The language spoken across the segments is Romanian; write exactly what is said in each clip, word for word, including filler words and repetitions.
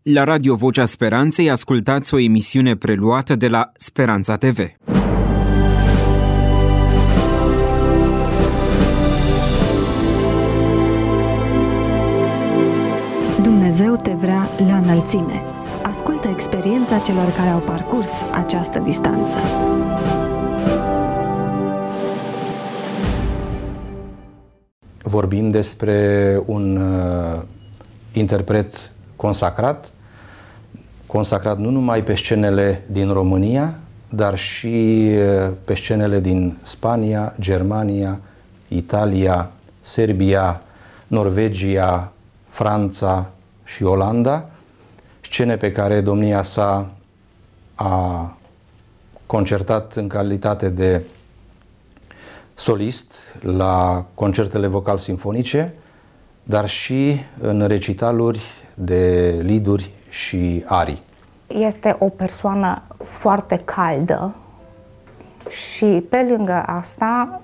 La Radio Vocea Speranței ascultați o emisiune preluată de la Speranța T V. Dumnezeu te vrea la înălțime. Ascultă experiența celor care au parcurs această distanță. Vorbim despre un uh, interpret consacrat, consacrat nu numai pe scenele din România, dar și pe scenele din Spania, Germania, Italia, Serbia, Norvegia, Franța și Olanda, scene pe care domnia sa a concertat în calitate de solist la concertele vocal-sinfonice, dar și în recitaluri de lieduri și arii. Este o persoană foarte caldă și pe lângă asta,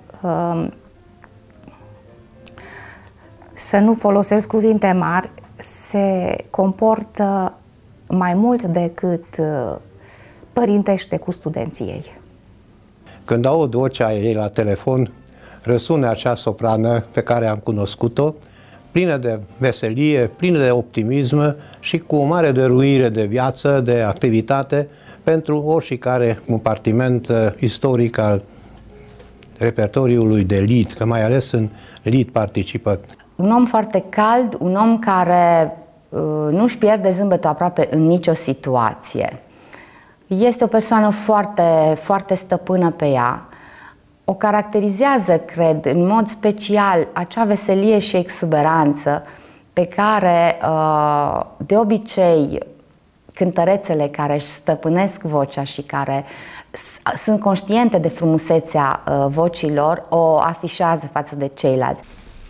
să nu folosesc cuvinte mari, se comportă mai mult decât părintește cu studenții ei. Când aud vocea ei la telefon, răsune acea soprană pe care am cunoscut-o, plină de veselie, plină de optimism și cu o mare dăruire de viață, de activitate pentru oricare compartiment istoric al repertoriului de lied, că mai ales în lied participă. Un om foarte cald, un om care uh, nu-și pierde zâmbetul aproape în nicio situație. Este o persoană foarte, foarte stăpână pe ea. O caracterizează, cred, în mod special acea veselie și exuberanță pe care, de obicei, cântărețele care își stăpânesc vocea și care sunt conștiente de frumusețea vocilor, o afișează față de ceilalți.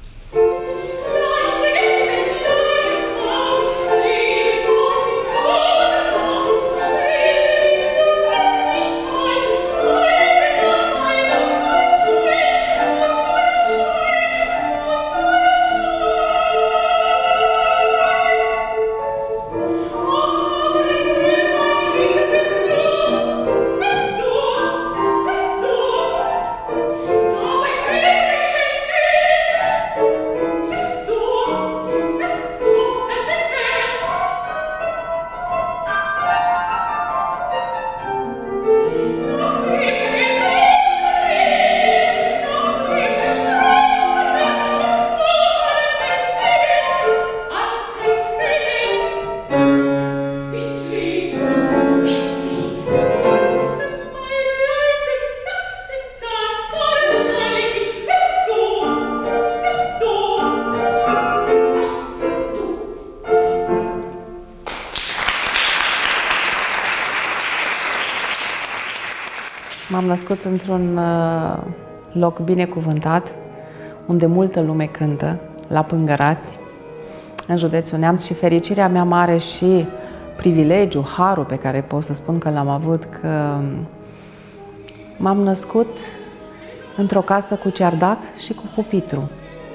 M-am născut într-un loc binecuvântat, unde multă lume cântă, la Pângărați, în județul Neamț, și fericirea mea mare și privilegiul, harul pe care pot să spun că l-am avut, că m-am născut într-o casă cu cerdac și cu pupitru.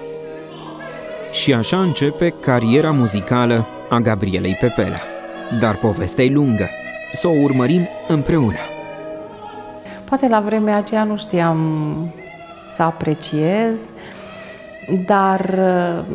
Și așa începe cariera muzicală a Gabrielei Pepela. Dar povestea e lungă. Să o urmărim împreună. Poate la vremea aceea nu știam să apreciez, dar uh,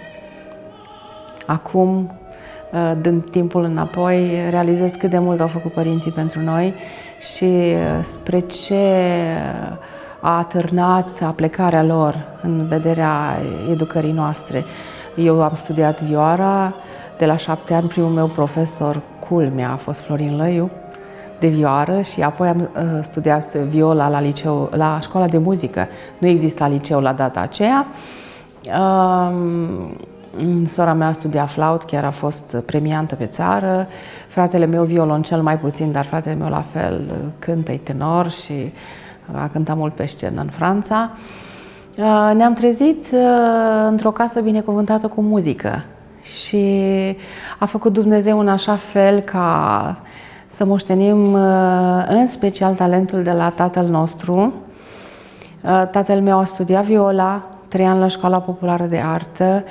acum, uh, dând timpul înapoi, realizez cât de mult au făcut părinții pentru noi și uh, spre ce a atârnat aplecarea lor în vederea educării noastre. Eu am studiat vioara, de la șapte ani primul meu profesor, culmea, a fost Florin Lăiu, de vioară, și apoi am uh, studiat viola la liceu, la școala de muzică. Nu exista liceu la data aceea. Uh, sora mea studia flaut, chiar a fost premiantă pe țară. Fratele meu violoncel mai puțin, dar fratele meu la fel cântă, e tenor și a cântat mult pe scenă în Franța. Uh, ne-am trezit uh, într-o casă binecuvântată cu muzică și a făcut Dumnezeu în așa fel ca să moștenim în special talentul de la tatăl nostru. Tatăl meu a studiat viola, trei ani la Școala Populară de Artă,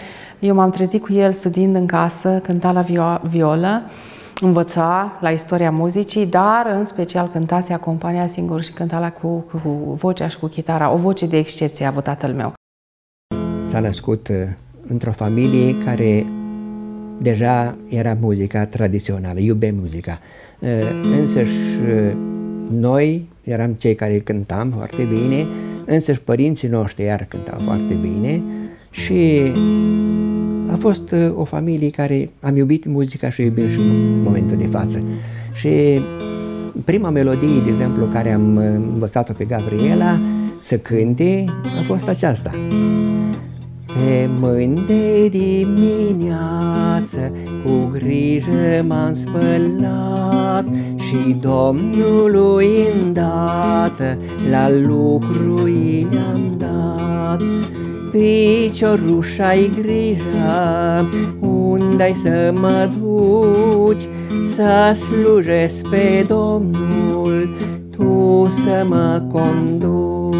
Eu m-am trezit cu el studiind în casă, cânta la violă, învăța la istoria muzicii, dar în special cânta, se acompania singur și cânta la cu, cu vocea și cu chitara. O voce de excepție a avut tatăl meu. S-a născut într-o familie care deja era muzica tradițională, iubea muzica. Însăși noi eram cei care cântam foarte bine, însăși părinții noștri iar cântau foarte bine și a fost o familie care am iubit muzica și o iubim și în momentul de față. Și prima melodie, de exemplu, care am învățat-o pe Gabriela să cânte a fost aceasta. Pe mâini de dimineață cu grijă m-am spălat și Domnului îndată la lucru i-am dat. Picioruș-ai grijă, unde-ai să mă duci, să slujesc pe Domnul, tu să mă conduci.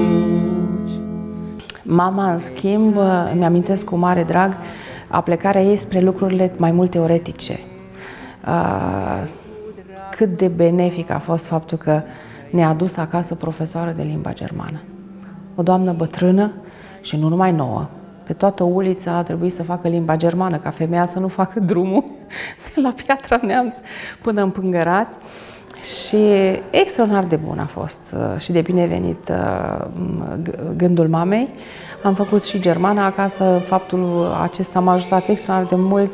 Mama, în schimb, îmi amintesc cu mare drag aplecarea ei spre lucrurile mai mult teoretice. Cât de benefic a fost faptul că ne-a adus acasă profesoară de limba germană. O doamnă bătrână și nu numai nouă. Pe toată ulița a trebuit să facă limba germană, ca femeia să nu facă drumul de la Piatra Neamț până în Pângărați. Și extraordinar de bun a fost și de binevenit gândul mamei. Am făcut și germana acasă, faptul acesta m-a ajutat extraordinar de mult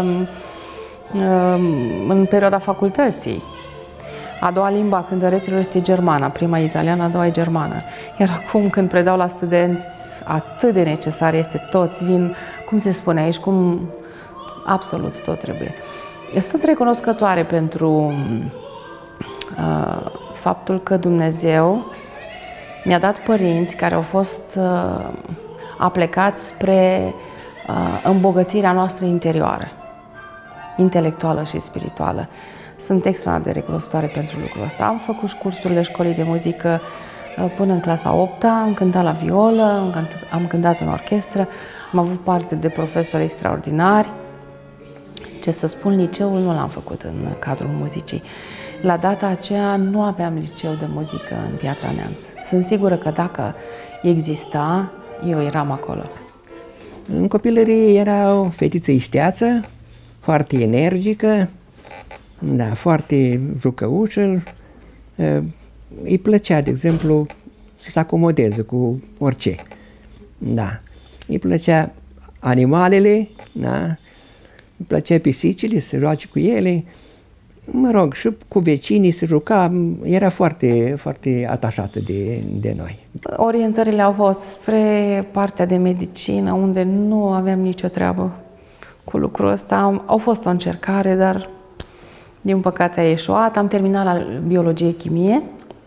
în perioada facultății. A doua limba a cântăreților este germana, prima italiană, a doua e germană. Iar acum când predau la studenți, atât de necesar este, toți vin, cum se spune aici, cum absolut tot trebuie. Sunt recunoscătoare pentru Uh, faptul că Dumnezeu mi-a dat părinți care au fost uh, aplecați spre uh, îmbogățirea noastră interioară, intelectuală și spirituală. Sunt extraordinar de recunoscătoare pentru lucrul ăsta. Am făcut și cursurile școlii de muzică uh, până în clasa a opta, am cântat la violă, am cântat, am cântat în orchestră, am avut parte de profesori extraordinari. Ce să spun, liceul nu l-am făcut în cadrul muzicii. La data aceea nu aveam liceu de muzică în Piatra Neamț. Sunt sigură că dacă exista, eu eram acolo. În copilărie era o fetiță isteață, foarte energică, da, foarte jucăușă. Îi plăcea, de exemplu, să se acomodeze cu orice. Da. Îi plăcea animalele, da. Îi plăcea pisicile, să joace cu ele. Mă rog, și cu vecinii se juca, era foarte, foarte atașată de, de noi. Orientările au fost spre partea de medicină, unde nu aveam nicio treabă cu lucrul ăsta. Au fost o încercare, dar din păcate a eșuat. Am terminat la biologie-chimie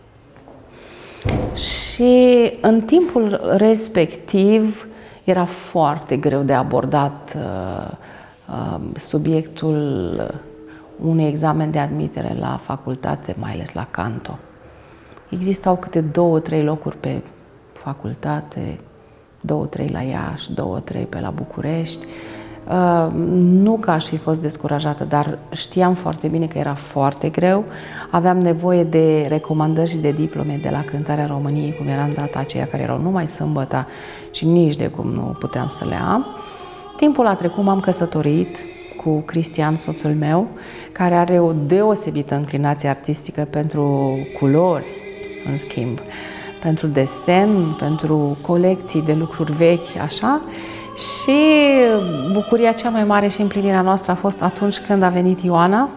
și în timpul respectiv era foarte greu de abordat uh, uh, subiectul unui examen de admitere la facultate, mai ales la canto. Existau câte două, trei locuri pe facultate, două, trei la Iași, două, trei pe la București. Nu că aș fi fost descurajată, dar știam foarte bine că era foarte greu. Aveam nevoie de recomandări și de diplome de la Cântarea României, cum era în data aceea, care erau numai sâmbătă și nici de cum nu puteam să le am. Timpul a trecut, m-am căsătorit cu Cristian, soțul meu, care are o deosebită înclinație artistică pentru culori, în schimb, pentru desen, pentru colecții de lucruri vechi, așa. Și bucuria cea mai mare și împlinirea noastră a fost atunci când a venit Ioana,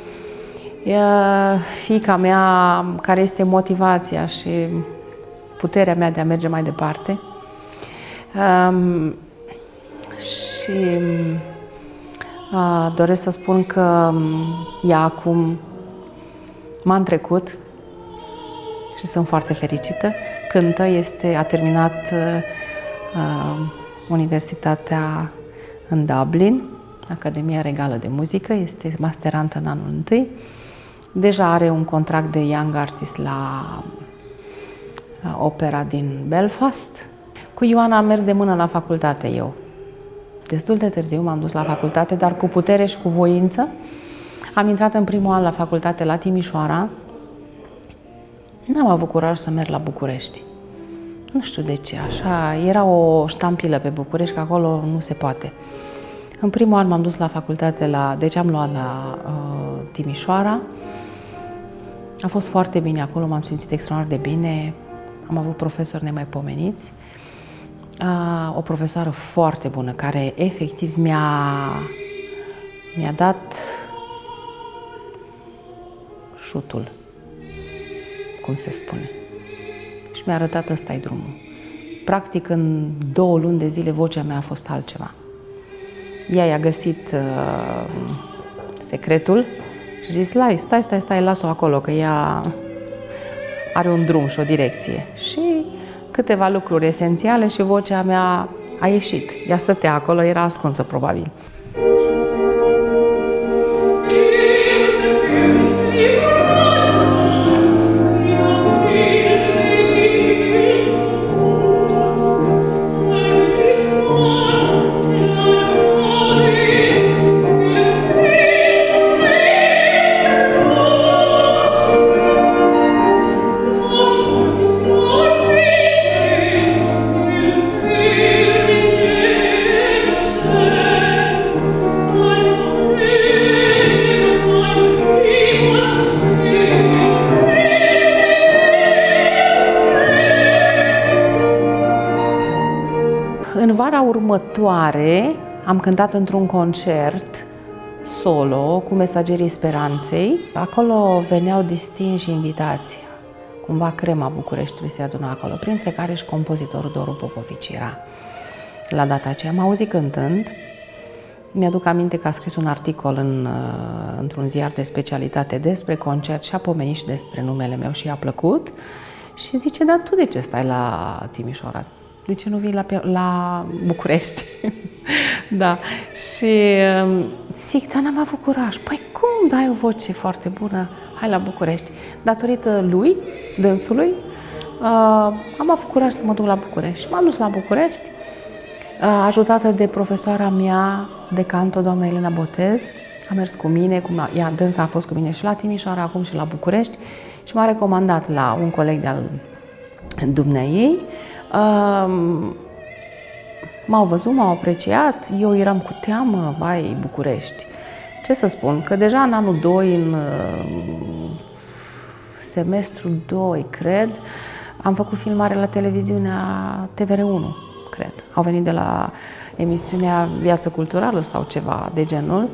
fiica mea, care este motivația și puterea mea de a merge mai departe. Um, și uh, doresc să spun că ea acum m-a întrecut și sunt foarte fericită. Cântă, este, a terminat uh, Universitatea în Dublin, Academia Regală de Muzică, este masterantă în anul întâi. Deja are un contract de Young Artist la opera din Belfast. Cu Ioana am mers de mână la facultate eu. Destul de târziu m-am dus la facultate, dar cu putere și cu voință. Am intrat în primul an la facultate la Timișoara. N-am avut curaj să merg la București. Nu știu de ce, așa, era o ștampilă pe București, că acolo nu se poate. În primul an m-am dus la facultate, la, deci am luat la uh, Timișoara. A fost foarte bine acolo, m-am simțit extraordinar de bine. Am avut profesori nemaipomeniți. Uh, o profesoară foarte bună, care efectiv mi-a mi-a dat șutul, cum se spune. Și mi-a arătat ăsta-i drumul. Practic, în două luni de zile, vocea mea a fost altceva. Ea i-a găsit uh, secretul și zis, stai, stai, stai, stai, las-o acolo, că ea are un drum și o direcție. Și câteva lucruri esențiale și vocea mea a ieșit. Ea stătea acolo, era ascunsă, probabil. În vara următoare am cântat într-un concert solo cu Mesagerii Speranței. Acolo veneau distinși invitații. Cumva crema Bucureștiului se aduna acolo, printre care și compozitorul Doru Popovici era. La data aceea m-a auzit cântând. Mi-aduc aminte că a scris un articol în, într-un ziar de specialitate despre concert și a pomenit și despre numele meu și i-a plăcut. Și zice, dar tu de ce stai la Timișoara? De ce nu vii la, la București? Da. Și zic, dar n-am avut curaj. Păi cum, dai o voce foarte bună, hai la București. Datorită lui, dânsului, uh, am avut curaj să mă duc la București. M-am dus la București, uh, ajutată de profesoara mea de canto, doamna Elena Botez. A mers cu mine, cum ea, dânsa a fost cu mine și la Timișoara, acum și la București. Și m-a recomandat la un coleg de-al dumneaei. Uh, m-au văzut, m-au apreciat, eu eram cu teamă, vai, București. Ce să spun, că deja în anul doi, în uh, semestrul doi, cred, am făcut filmare la televiziunea T V R unu, cred. Au venit de la emisiunea Viață Culturală sau ceva de genul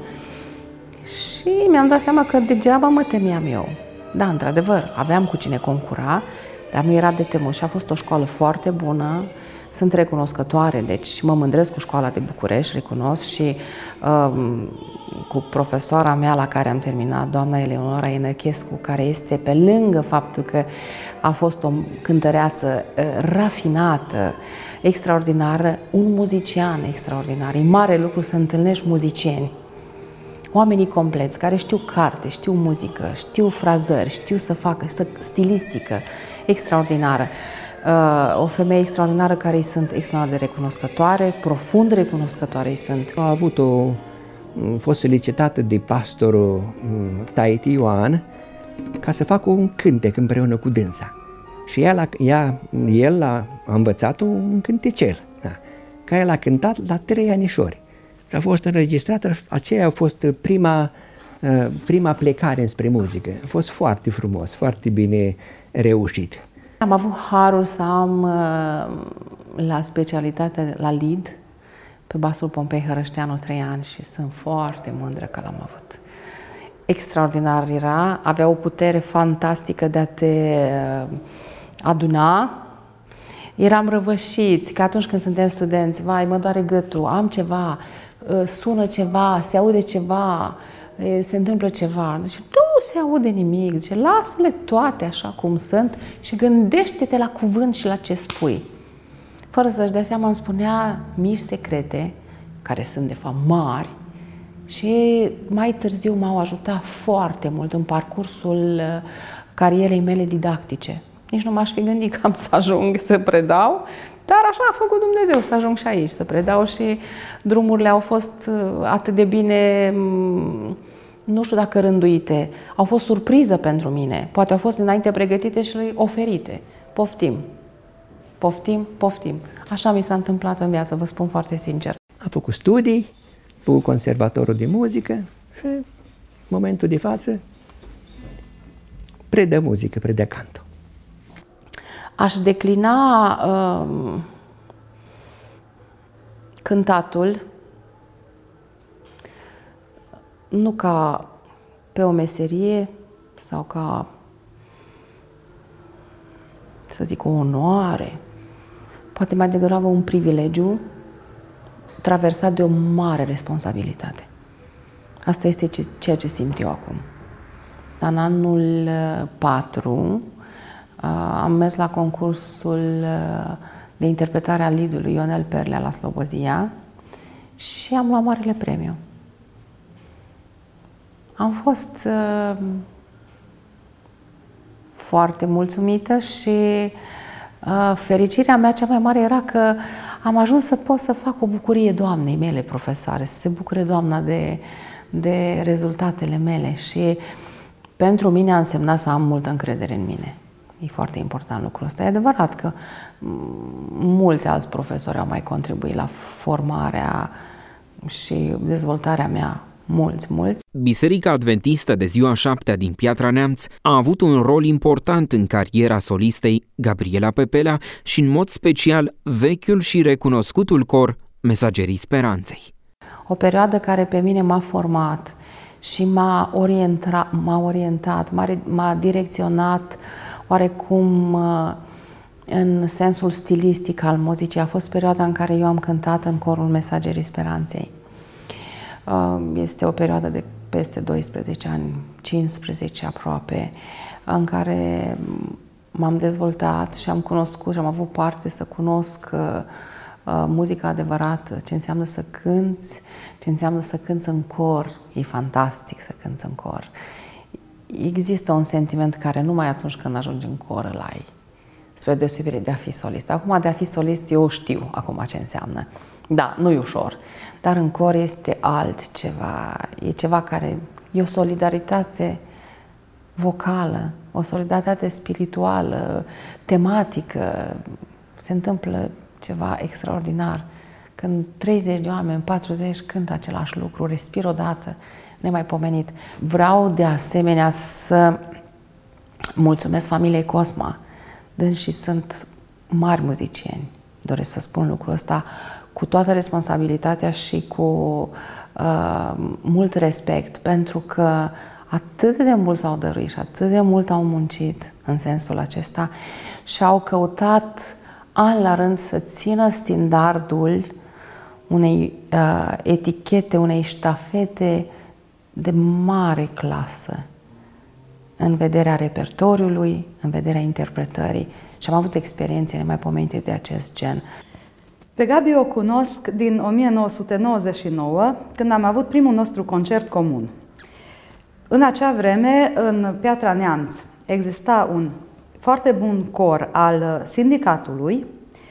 și mi-am dat seama că degeaba mă temeam eu. Da, într-adevăr, aveam cu cine concura, dar nu era de temut și a fost o școală foarte bună. Sunt recunoscătoare, deci mă mândresc cu școala de București, recunosc, și um, cu profesoara mea la care am terminat, doamna Eleonora Enăchescu, care este, pe lângă faptul că a fost o cântăreață uh, rafinată, extraordinară, un muzician extraordinar. E mare lucru să întâlnești muzicieni. Oamenii compleți, care știu carte, știu muzică, știu frazări, știu să facă, să, stilistică extraordinară. Uh, o femeie extraordinară care îi sunt extraordinar de recunoscătoare, profund recunoscătoare îi sunt. A avut o, a fost solicitată de pastorul Taiti Ioan ca să facă un cântec împreună cu dânsa. Și ea, ea, el a, a învățat un cântecel, da, care el a cântat la trei anișori. A fost înregistrată, aceea a fost prima, prima plecare înspre muzică. A fost foarte frumos, foarte bine reușit. Am avut harul să am la specialitate, la lead, pe basul Pompei Hărășteanu trei ani și sunt foarte mândră că l-am avut. Extraordinar era, avea o putere fantastică de a te aduna. Eram răvășiți, că atunci când suntem studenți, vai, mă doare gâtul, am ceva, sună ceva, se aude ceva, se întâmplă ceva. Deci nu se aude nimic, zice, lasă-le toate așa cum sunt și gândește-te la cuvânt și la ce spui. Fără să-și dea seama, îmi spunea mici secrete, care sunt de fapt mari, și mai târziu m-au ajutat foarte mult în parcursul carierei mele didactice. Nici nu m-aș fi gândit că am să ajung să predau, Dar așa a făcut Dumnezeu să ajung și aici, să predau și drumurile au fost atât de bine, nu știu dacă rânduite, au fost surpriză pentru mine. Poate au fost înainte pregătite și oferite. Poftim, poftim, poftim. Așa mi s-a întâmplat în viață, vă spun foarte sincer. Am făcut studii, am făcut conservatorul de muzică și în momentul de față predă muzică, predă canto. Aș declina uh, cântatul nu ca pe o meserie sau ca, să zic, o onoare, poate mai degrabă un privilegiu traversat de o mare responsabilitate. Asta este ceea ce simt eu acum. În anul patru am mers la concursul de interpretare al lidului Ionel Perlea la Slobozia și am luat marele premiu. Am fost uh, foarte mulțumită și uh, fericirea mea cea mai mare era că am ajuns să pot să fac o bucurie doamnei mele profesoare, să se bucure doamna de, de rezultatele mele și pentru mine a însemnat să am multă încredere în mine. E foarte important lucrul ăsta. E adevărat că mulți alți profesori au mai contribuit la formarea și dezvoltarea mea. Mulți, mulți. Biserica Adventistă de Ziua Șaptea din Piatra Neamț a avut un rol important în cariera solistei Gabriela Pepelea și în mod special vechiul și recunoscutul cor Mesagerii Speranței. O perioadă care pe mine m-a format și m-a orientat, m-a, orientat, m-a, m-a direcționat oarecum în sensul stilistic al muzicii. A fost perioada în care eu am cântat în corul Mesagerii Speranței. Este o perioadă de peste doisprezece ani, cincisprezece aproape, în care m-am dezvoltat și am cunoscut și am avut parte să cunosc uh, muzica adevărată, ce înseamnă să cânți, ce înseamnă să cânți în cor. E fantastic să cânți în cor. Există un sentiment care numai atunci când ajungi în cor îl ai, spre deosebire de a fi solist. Acum, de a fi solist, eu știu acum ce înseamnă. Da, nu e ușor, dar în cor este altceva. E ceva care e o solidaritate vocală, o solidaritate spirituală, tematică. Se întâmplă ceva extraordinar. Când treizeci de oameni, patruzeci cântă același lucru, respir odată, nemaipomenit. Vreau de asemenea să mulțumesc familiei Cosma. Dânsii sunt mari muzicieni. Doresc să spun lucrul ăsta cu toată responsabilitatea și cu uh, mult respect, pentru că atât de mult s-au dăruit și atât de mult au muncit în sensul acesta și au căutat an la rând să țină standardul unei uh, etichete, unei ștafete de mare clasă în vederea repertoriului, în vederea interpretării. Și am avut experiențe nemaipomenite de acest gen. Pe Gabi o cunosc din o mie nouă sute nouăzeci și nouă, când am avut primul nostru concert comun. În acea vreme, în Piatra Neamț, exista un foarte bun cor al sindicatului,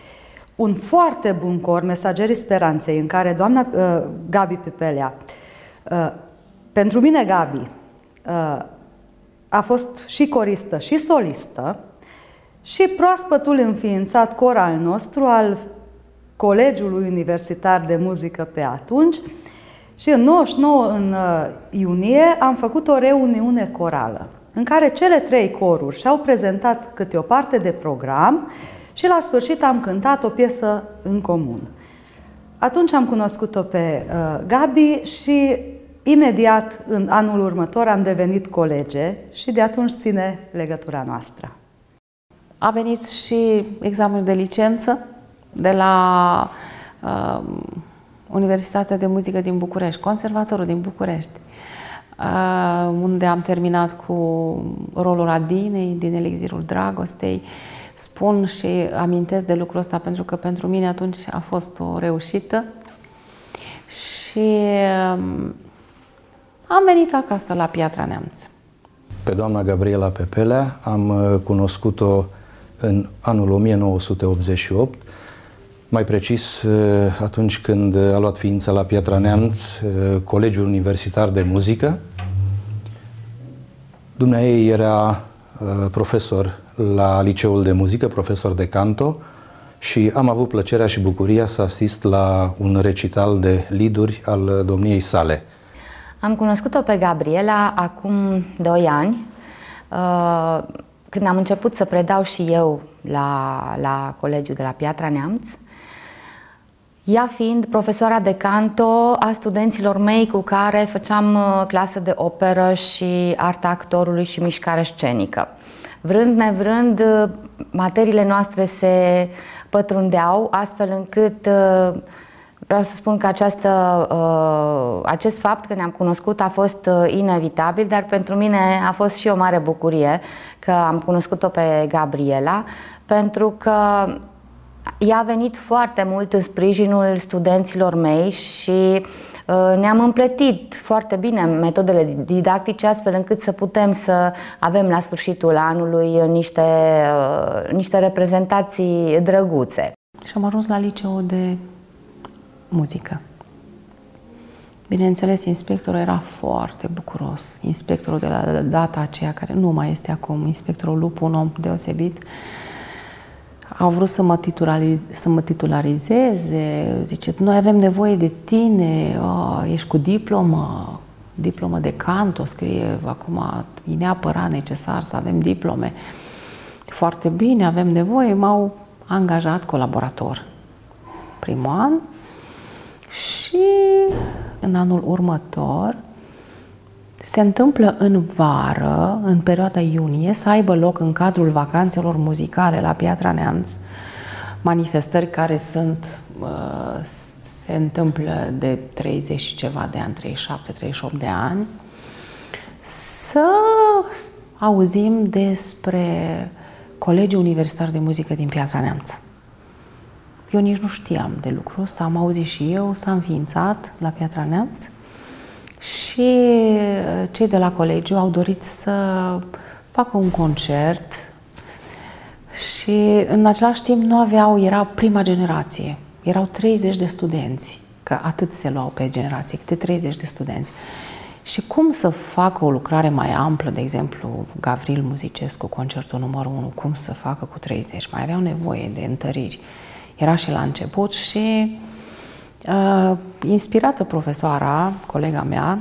un foarte bun cor, Mesagerii Speranței, în care doamna uh, Gabi Pepelea, uh, pentru mine Gabi, uh, a fost și coristă și solistă, și proaspătul înființat cor al nostru, al Colegiului Universitar de Muzică pe atunci, și în nouăzeci și nouă, în iunie, am făcut o reuniune corală, în care cele trei coruri și-au prezentat câte o parte de program și la sfârșit am cântat o piesă în comun. Atunci am cunoscut-o pe uh, Gabi și imediat, în anul următor, am devenit colege și de atunci ține legătura noastră. A venit și examenul de licență de la uh, Universitatea de Muzică din București, Conservatorul din București, uh, unde am terminat cu rolul Adinei din Elixirul Dragostei. Spun și amintesc de lucrul ăsta pentru că pentru mine atunci a fost o reușită și uh, am venit acasă la Piatra Neamț. Pe doamna Gabriela Pepelea am cunoscut-o în anul o mie nouă sute optzeci și opt, mai precis atunci când a luat ființă la Piatra Neamț Colegiul Universitar de Muzică. Dumneaei era profesor la Liceul de Muzică, profesor de canto, și am avut plăcerea și bucuria să asist la un recital de lieduri al domniei sale. Am cunoscut-o pe Gabriela acum doi ani, când am început să predau și eu la, la colegiul de la Piatra Neamț, ea fiind profesoara de canto a studenților mei cu care făceam clasă de operă și arta actorului și mișcare scenică. Vrând nevrând, materiile noastre se pătrundeau, astfel încât vreau să spun că această, acest fapt că ne-am cunoscut a fost inevitabil, dar pentru mine a fost și o mare bucurie că am cunoscut-o pe Gabriela, pentru că ea a venit foarte mult în sprijinul studenților mei și ne-am împletit foarte bine metodele didactice, astfel încât să putem să avem la sfârșitul anului niște, niște reprezentații drăguțe. Și am ajuns la liceul de muzică. Bineînțeles, inspectorul era foarte bucuros. Inspectorul de la data aceea, care nu mai este acum, inspectorul Lupu, un om deosebit, au vrut să mă, titularize, să mă titularizeze. Zice, noi avem nevoie de tine, oh, ești cu diplomă, diplomă de canto, scrie acum, e neapărat necesar să avem diplome. Foarte bine, avem nevoie, m-au angajat colaborator primul an și în anul următor se întâmplă în vară, în perioada iunie, să aibă loc în cadrul vacanțelor muzicale la Piatra Neamț manifestări care sunt, se întâmplă de treizeci și ceva de ani, treizeci și șapte treizeci și opt de ani, să auzim despre Colegiul Universitar de Muzică din Piatra Neamț. Eu nici nu știam de lucrul ăsta, am auzit și eu, s-a înființat la Piatra Neamț și cei de la colegiu au dorit să facă un concert și în același timp nu aveau, era prima generație, erau treizeci de studenți, că atât se luau pe generație, câte treizeci de studenți. Și cum să facă o lucrare mai amplă, de exemplu, Gavril Muzicescu, concertul numărul unu, cum să facă cu treizeci? Mai aveau nevoie de întăriri. Era și la început și uh, inspirată profesoara, colega mea,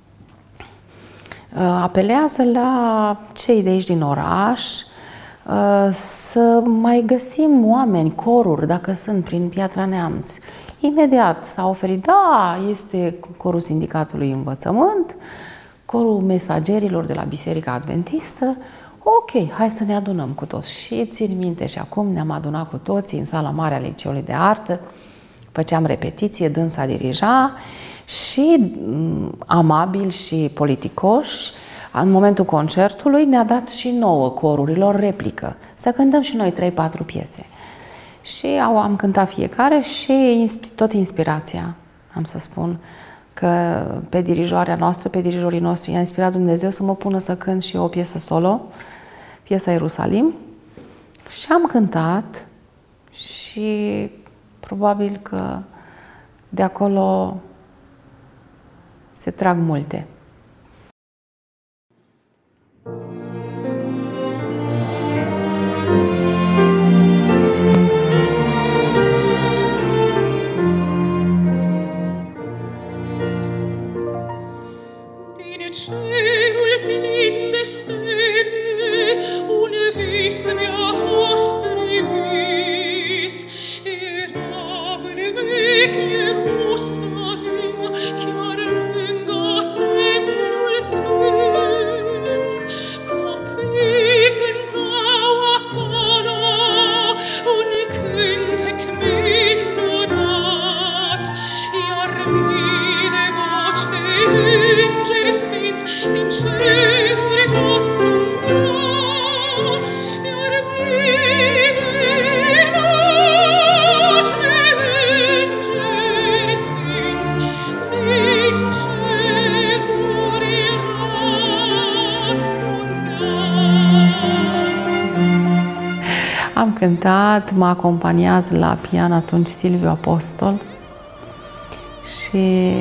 uh, apelează la cei de aici din oraș uh, să mai găsim oameni, coruri, dacă sunt prin Piatra Neamț. Imediat s-a oferit, da, este corul Sindicatului Învățământ, corul mesagerilor de la Biserica Adventistă. Ok, hai să ne adunăm cu toți. Și țin minte și acum ne-am adunat cu toții în sala mare a Liceului de Artă, făceam repetiție, dânsa dirija și amabil și politicoși, în momentul concertului ne-a dat și nouă corurilor replică, să cântăm și noi trei patru piese. Și am cântat fiecare și tot inspirația, am să spun, că pe dirijoarea noastră, pe dirijorii noștri i-a inspirat Dumnezeu să mă pună să cânt și eu o piesă solo, piesa Ierusalim, și am cântat și probabil că de acolo se trag multe. Cerul plin de stele, un vis mi-a fost trimis. Era în vechi Ierusalim, chiar lângă templul sfânt. Copii cântau acolo un cântec minunat, iar mii de voci de îngeri sfinți din ceruri răsunau, iar mii de voci de îngeri sfinți din ceruri răspundeau. Am cântat, m-a acompaniat la pian atunci Silviu Apostol și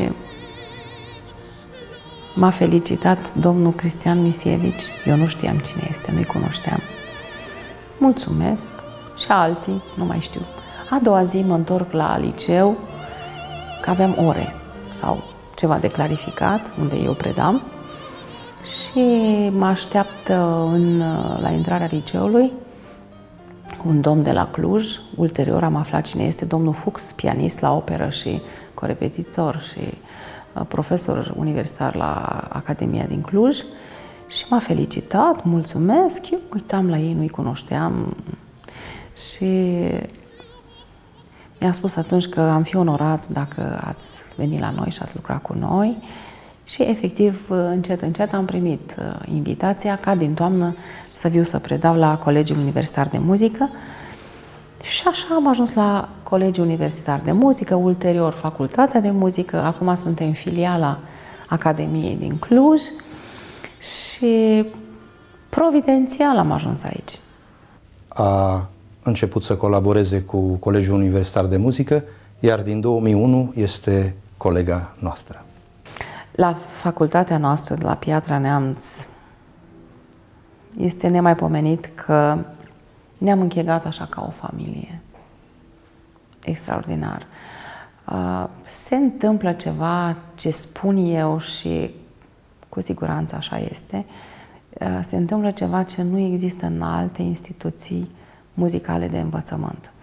m-a felicitat domnul Cristian Misievici. Eu nu știam cine este, nu-i cunoșteam. Mulțumesc. Și alții, nu mai știu. A doua zi mă întorc la liceu, că aveam ore sau ceva de clarificat, unde eu predam, și mă așteaptă în, la intrarea liceului un domn de la Cluj. Ulterior am aflat cine este, domnul Fuchs, pianist la operă și corepetitor și profesor universitar la Academia din Cluj, și m-a felicitat, mulțumesc, eu uitam la ei, nu-i cunoșteam și mi-a spus atunci că am fi onorați dacă ați venit la noi și ați lucrat cu noi. Și efectiv, încet, încet am primit invitația ca din toamnă să viu să predau la Colegiul Universitar de Muzică. Și așa am ajuns la Colegiul Universitar de Muzică, ulterior Facultatea de Muzică. Acum suntem filiala Academiei din Cluj și providențial am ajuns aici. A început să colaboreze cu Colegiul Universitar de Muzică, iar din două mii unu este colega noastră. La facultatea noastră de la Piatra Neamț este nemaipomenit că ne-am închegat așa ca o familie. Extraordinar. Se întâmplă ceva ce spun eu și cu siguranță așa este. Se întâmplă ceva ce nu există în alte instituții muzicale de învățământ.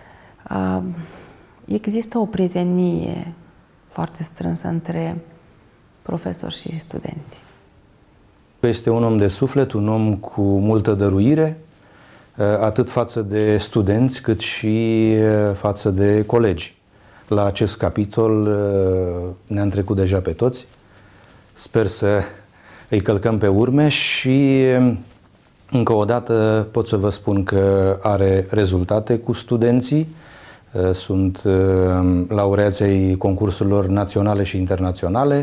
Există o prietenie foarte strânsă între profesori și studenți. Este un om de suflet, un om cu multă dăruire, atât față de studenți, cât și față de colegi. La acest capitol ne-am trecut deja pe toți. Sper să îi călcăm pe urme și încă o dată pot să vă spun că are rezultate cu studenții. Sunt laureați ai concursurilor naționale și internaționale,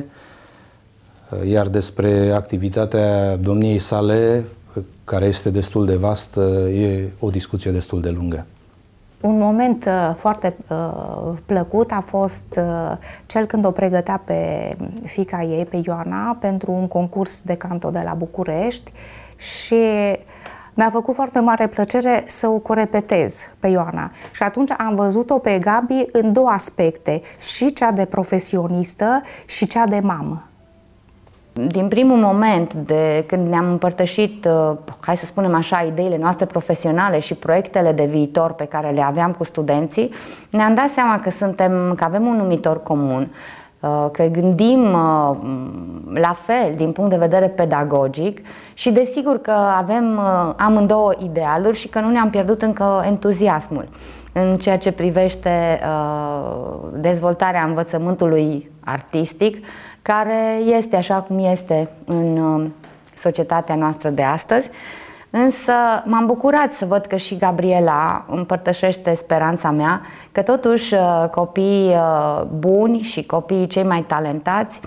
iar despre activitatea domniei sale, care este destul de vastă, e o discuție destul de lungă. Un moment uh, foarte uh, plăcut a fost uh, cel când o pregătea pe fiica ei, pe Ioana, pentru un concurs de canto de la București și mi-a făcut foarte mare plăcere să o corepetez pe Ioana. Și atunci am văzut-o pe Gabi în două aspecte, și cea de profesionistă și cea de mamă. Din primul moment de când ne-am împărtășit, hai să spunem așa, ideile noastre profesionale și proiectele de viitor pe care le aveam cu studenții, ne-am dat seama că suntem, că avem un numitor comun, că gândim la fel din punct de vedere pedagogic și desigur că avem amândouă idealuri și că nu ne-am pierdut încă entuziasmul în ceea ce privește dezvoltarea învățământului artistic, care este așa cum este în societatea noastră de astăzi. Însă m-am bucurat să văd că și Gabriela împărtășește speranța mea că totuși copiii buni și copiii cei mai talentați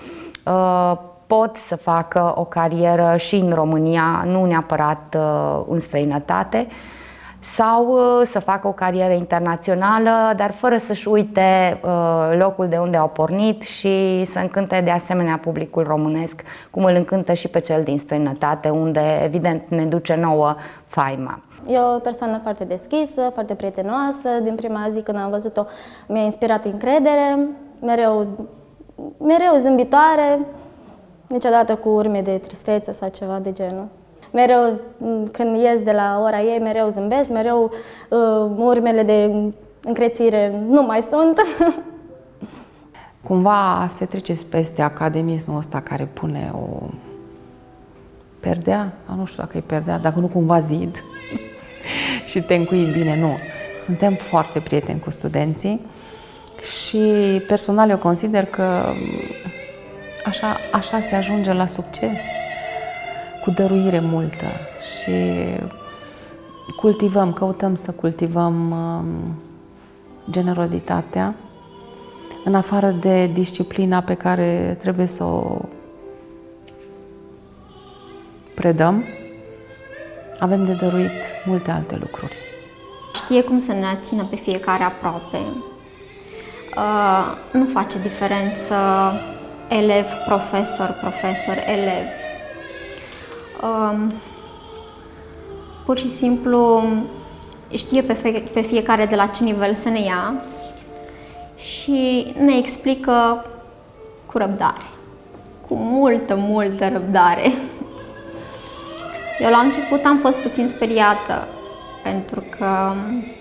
pot să facă o carieră și în România, nu neapărat în străinătate, sau să facă o carieră internațională, dar fără să-și uite locul de unde au pornit și să încânte de asemenea publicul românesc, cum îl încântă și pe cel din străinătate, unde evident ne duce nouă faima. E o persoană foarte deschisă, foarte prietenoasă. Din prima zi când am văzut-o mi-a inspirat încredere, mereu, mereu zâmbitoare, niciodată cu urme de tristețe sau ceva de genul. Mereu, când ies de la ora ei, mereu zâmbesc, mereu uh, urmele de încrețire nu mai sunt. Cumva se trece peste academismul ăsta care pune o perdea, sau nu știu dacă e perdea, dacă nu cumva zid și te încui bine, nu. Suntem foarte prieteni cu studenții și personal eu consider că așa, așa se ajunge la succes, cu dăruire multă și cultivăm, căutăm să cultivăm generozitatea în afară de disciplina pe care trebuie să o predăm, avem de dăruit multe alte lucruri. știe cum să ne țină pe fiecare aproape. Nu face diferență elev, profesor, profesor, elev. Pur și simplu știe pe, fie, pe fiecare de la ce nivel să ne ia și ne explică cu răbdare, cu multă, multă răbdare. Eu la început am fost puțin speriată pentru că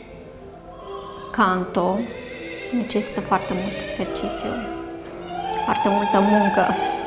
canto necesită foarte mult exercițiu, foarte multă muncă.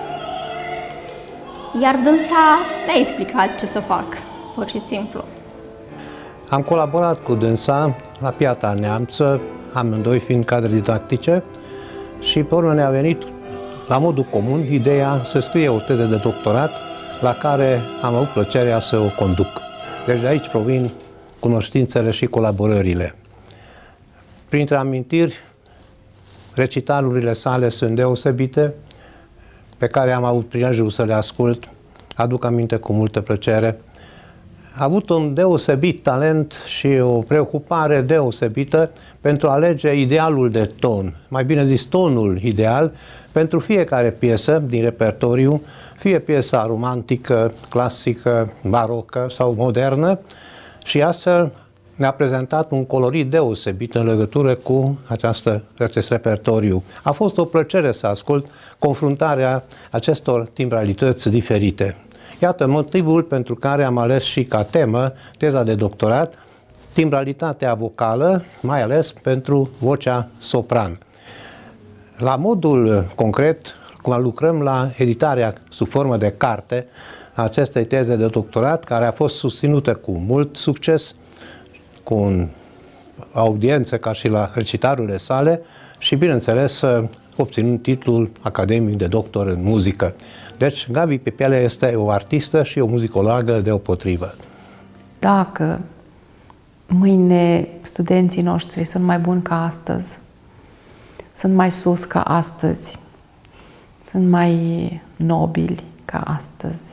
Iar dânsa mi-a explicat ce să fac, pur și simplu. Am colaborat cu dânsa la Piatra Neamță, amândoi fiind cadre didactice, și pe urmă ne-a venit la modul comun ideea să scrie o teză de doctorat la care am avut plăcerea să o conduc. Deci de aici provin cunoștințele și colaborările. Printre amintiri, recitalurile sale sunt deosebite, pe care am avut prilejul să le ascult, aduc aminte cu multă plăcere. A avut un deosebit talent și o preocupare deosebită pentru a alege idealul de ton, mai bine zis tonul ideal, pentru fiecare piesă din repertoriu, fie piesa romantică, clasică, barocă sau modernă, și astfel ne-a prezentat un colorit deosebit în legătură cu această, acest repertoriu. A fost o plăcere să ascult confruntarea acestor timbralități diferite. Iată motivul pentru care am ales și ca temă teza de doctorat timbralitatea vocală, mai ales pentru vocea sopran. La modul concret, cum lucrăm la editarea sub formă de carte a acestei teze de doctorat, care a fost susținută cu mult succes, cu o audiență ca și la recitarurile sale și, bineînțeles, obținând titlul academic de doctor în muzică. Deci, Gabi Pepelea este o artistă și o muzicologă deopotrivă. Dacă mâine studenții noștri sunt mai buni ca astăzi, sunt mai sus ca astăzi, sunt mai nobili ca astăzi,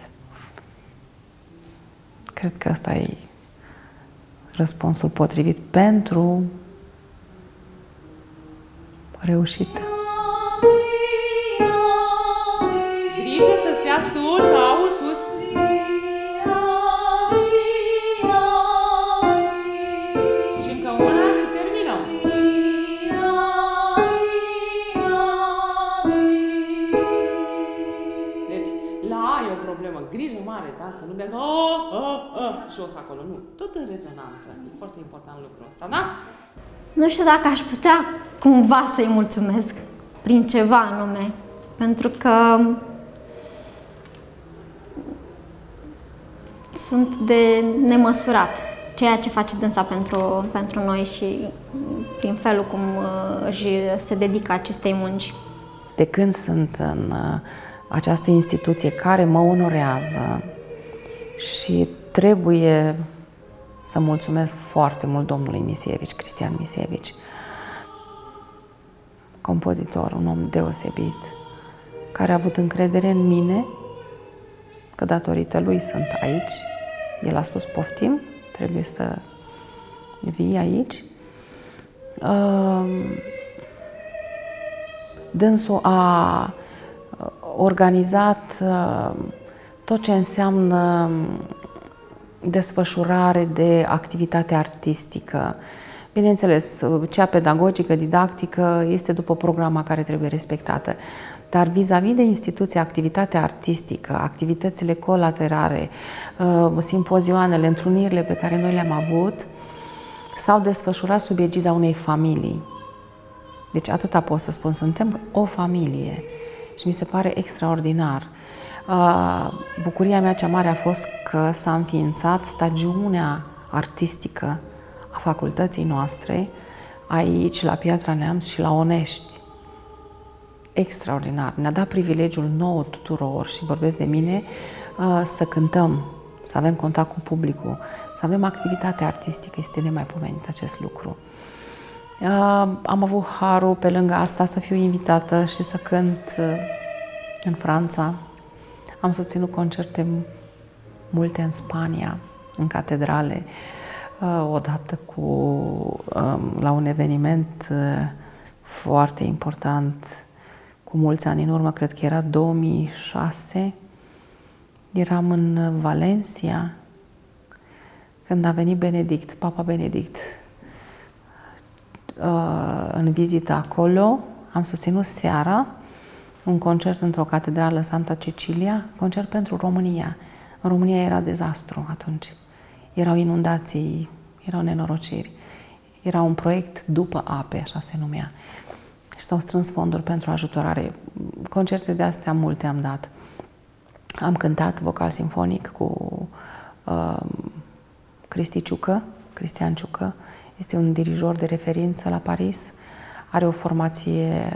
cred că ăsta e răspunsul potrivit pentru reușită. Grijă să stea sus, auzi, sus. Și încă una și terminăm. Deci, la A e o problemă. Grijă mare, da? Să nu meargă oh, oh, oh, jos acolo. Nu. Tot în rezonanță. E foarte important lucrul ăsta, da? Nu știu dacă aș putea cumva să-i mulțumesc prin ceva anume, pentru că sunt de nemăsurat ceea ce face dânsa pentru, pentru noi și prin felul cum își se dedică acestei munci. De când sunt în această instituție care mă onorează și trebuie să mulțumesc foarte mult domnului Misievici, Cristian Misievici, compozitor, un om deosebit, care a avut încredere în mine, că datorită lui sunt aici. El a spus, poftim, trebuie să vii aici. Dânsul a organizat tot ce înseamnă desfășurare de activitate artistică. Bineînțeles, cea pedagogică, didactică, este după programa care trebuie respectată. Dar vis-a-vis de instituția, activitatea artistică, activitățile colaterare, simpozioanele, întrunirile pe care noi le-am avut, s-au desfășurat sub egida unei familii. Deci atâta pot să spun, suntem o familie și mi se pare extraordinar. Bucuria mea cea mare a fost că s-a înființat stagiunea artistică a facultății noastre aici, la Piatra Neamț și la Onești. Extraordinar. Ne-a dat privilegiul nouă tuturor, și vorbesc de mine, să cântăm, să avem contact cu publicul, să avem activitate artistică. Este nemaipomenit acest lucru. Am avut harul, pe lângă asta, să fiu invitată și să cânt în Franța. Am susținut concerte multe în Spania, în catedrale. odată cu, la un eveniment foarte important, cu mulți ani în urmă, cred că era două mii șase, eram în Valencia, când a venit Benedict, Papa Benedict, în vizită acolo. Am susținut seara un concert într-o catedrală, Santa Cecilia, concert pentru România. În România era dezastru atunci. Erau inundații, erau nenorociri. Era un proiect după ape, așa se numea. Și s-au strâns fonduri pentru ajutorare. Concerte de astea multe am dat. Am cântat vocal simfonic cu uh, Cristi Ciucă, Cristian Ciucă. Este un dirijor de referință la Paris. Are o formație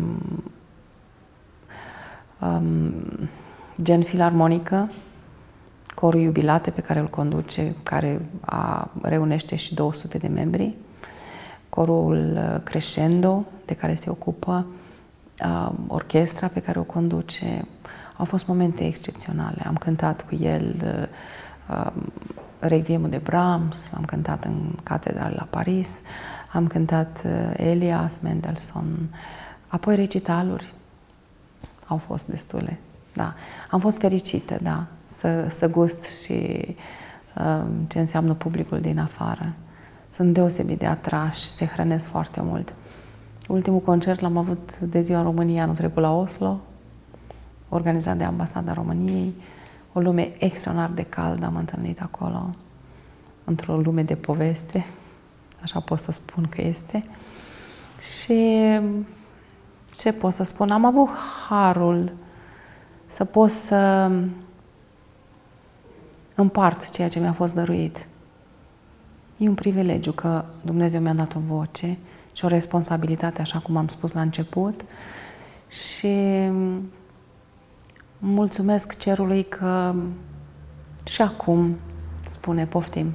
um, gen filarmonică, corul Iubilate pe care îl conduce, care a, reunește și două sute de membri, corul Crescendo, de care se ocupă, uh, orchestra pe care o conduce. Au fost momente excepționale. Am cântat cu el uh, Requiemul de Brahms, am cântat în catedrale la Paris, am cântat uh, Elias, Mendelssohn, apoi recitaluri. Au fost destule, da. Am fost fericită, da, să, să gust și uh, ce înseamnă publicul din afară. Sunt deosebit de atrași, se hrănesc foarte mult. Ultimul concert l-am avut de ziua României anul trecut la Oslo, organizat de Ambasada României. O lume extraordinar de caldă am întâlnit acolo, într-o lume de poveste, așa pot să spun că este. Și ce pot să spun? Am avut harul să pot să împart ceea ce mi-a fost dăruit. E un privilegiu că Dumnezeu mi-a dat o voce și o responsabilitate, așa cum am spus la început. Și mulțumesc cerului că și acum spune poftim.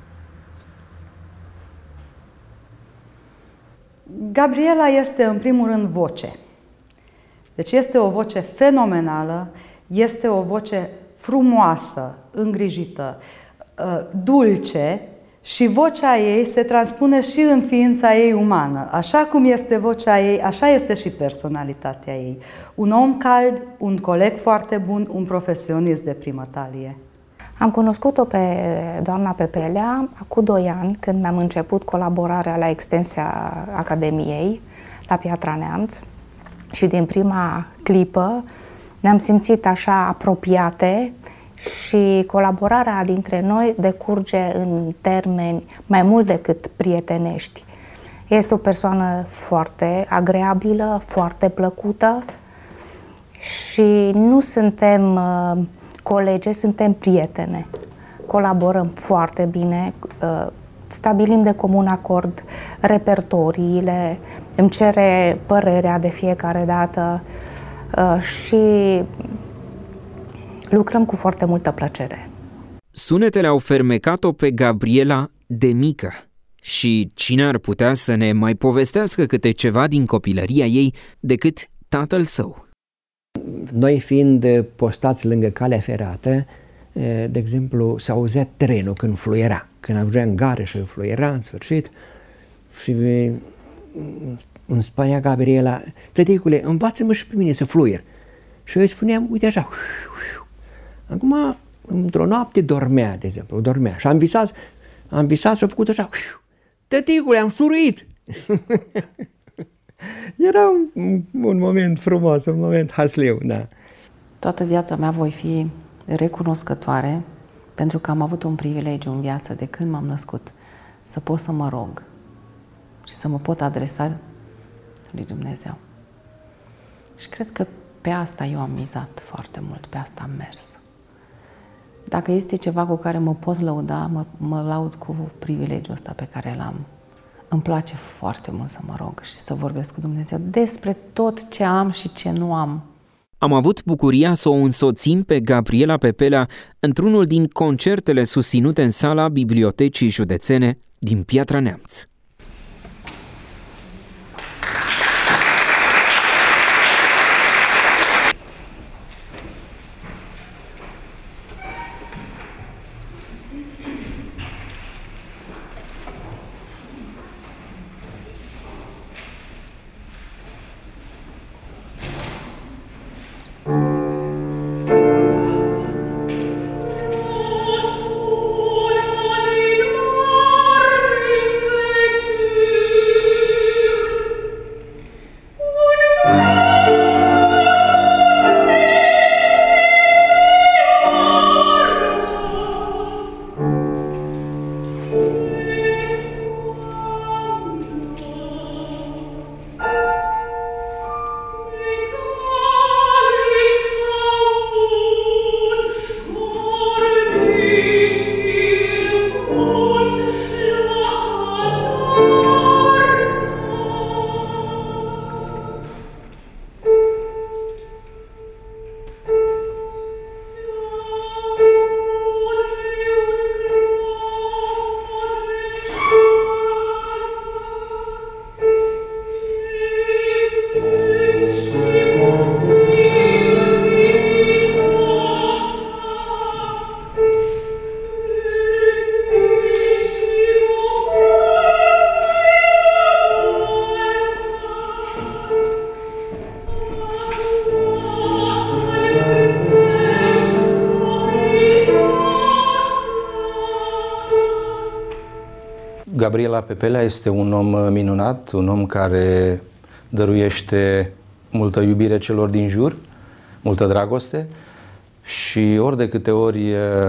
Gabriela este în primul rând voce. Deci este o voce fenomenală, este o voce frumoasă, îngrijită, dulce și vocea ei se transpune și în ființa ei umană. Așa cum este vocea ei, așa este și personalitatea ei. Un om cald, un coleg foarte bun, un profesionist de primă talie. Am cunoscut-o pe doamna Pepelea acum doi ani, când mi-am început colaborarea la extensia Academiei, la Piatra Neamț, și din prima clipă ne-am simțit așa apropiate și colaborarea dintre noi decurge în termeni mai mult decât prietenești. Este o persoană foarte agreabilă, foarte plăcută și nu suntem uh, colege, suntem prietene. Colaborăm foarte bine, uh, stabilim de comun acord repertoriile, îmi cere părerea de fiecare dată uh, și lucrăm cu foarte multă plăcere. Sunetele au fermecat-o pe Gabriela de mică și cine ar putea să ne mai povestească câte ceva din copilăria ei decât tatăl său. Noi fiind postați lângă calea ferată, de exemplu, s-auzea trenul când fluiera, când ajungea în gară și fluiera în sfârșit și îmi spunea Gabriela: tăticule, învață-mă și pe mine să fluier. Și eu îi spuneam, uite așa. Acum, într-o noapte dormea, de exemplu, dormea și am visat, am visat și am făcut așa, tăticule, am șuruit. Era un, un moment frumos, un moment hasliu, da. Toată viața mea voi fi recunoscătoare pentru că am avut un privilegiu în viață de când m-am născut, să pot să mă rog și să mă pot adresa lui Dumnezeu. Și cred că pe asta eu am mizat foarte mult, pe asta am mers. Dacă este ceva cu care mă pot lăuda, mă, mă laud cu privilegiul ăsta pe care l-am. Îmi place foarte mult să mă rog și să vorbesc cu Dumnezeu despre tot ce am și ce nu am. Am avut bucuria să o însoțim pe Gabriela Pepelea într-unul din concertele susținute în sala Bibliotecii Județene din Piatra Neamț. Gabriela Pepelea este un om minunat, un om care dăruiește multă iubire celor din jur, multă dragoste și ori de câte ori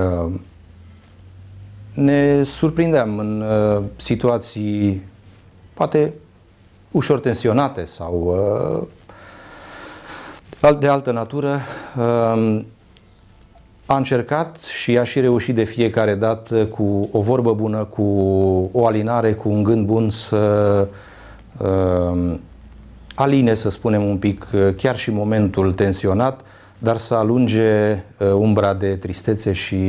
ne surprindeam în situații poate ușor tensionate sau de altă natură, a încercat și a și reușit de fiecare dată cu o vorbă bună, cu o alinare, cu un gând bun să aline, să spunem un pic, chiar și momentul tensionat, dar să alunge umbra de tristețe și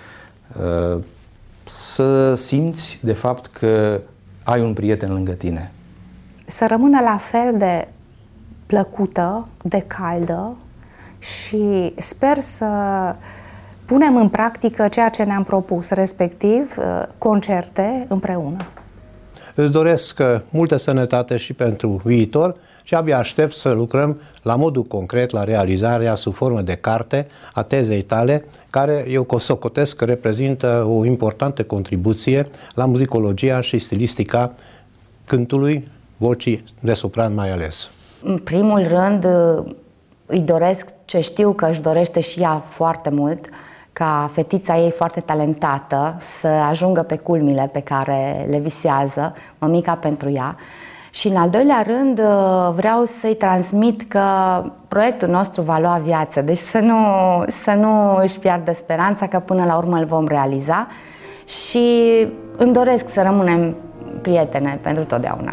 să simți de fapt că ai un prieten lângă tine. Să rămână la fel de plăcută, de caldă și sper să punem în practică ceea ce ne-am propus, respectiv concerte împreună. Îți doresc multă sănătate și pentru viitor și abia aștept să lucrăm la modul concret la realizarea sub formă de carte a tezei tale, care eu socotesc că reprezintă o importantă contribuție la muzicologia și stilistica cântului, vocii de sopran mai ales. În primul rând îi doresc ce știu că își dorește și ea foarte mult, ca fetița ei foarte talentată să ajungă pe culmile pe care le visează, mămica pentru ea. Și în al doilea rând vreau să-i transmit că proiectul nostru va lua viață, deci să nu, să nu își piardă speranța că până la urmă îl vom realiza și îmi doresc să rămânem prietene pentru totdeauna.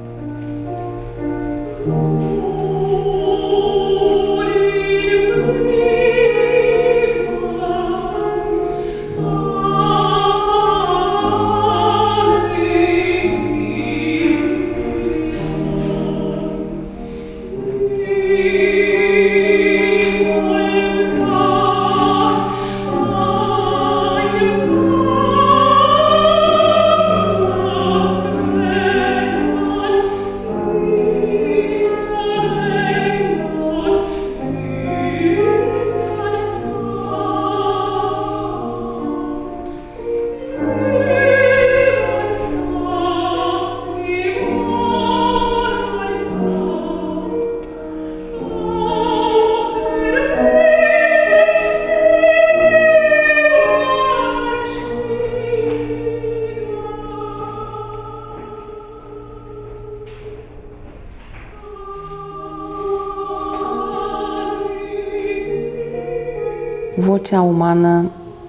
Vocea umană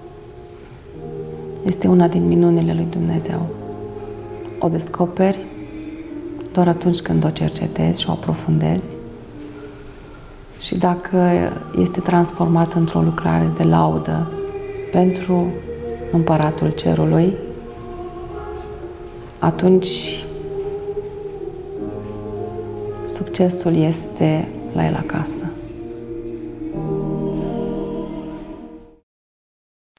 este una din minunile lui Dumnezeu. O descoperi doar atunci când o cercetezi și o aprofundezi și dacă este transformată într-o lucrare de laudă pentru Împăratul Cerului, atunci succesul este la el acasă.